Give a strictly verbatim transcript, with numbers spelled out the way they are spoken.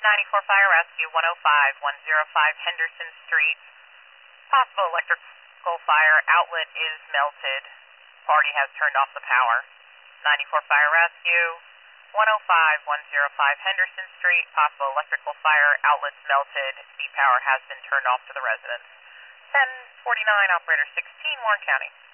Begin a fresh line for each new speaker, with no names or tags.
ninety-four Fire Rescue, one oh five, one oh five Henderson Street. Possible electrical fire, outlet is melted. Party has turned off the power. ninety-four Fire Rescue, one oh five, one oh five Henderson Street. Possible electrical fire, outlets melted. The power has been turned off to the residents. ten forty-nine, operator sixteen, Warren County.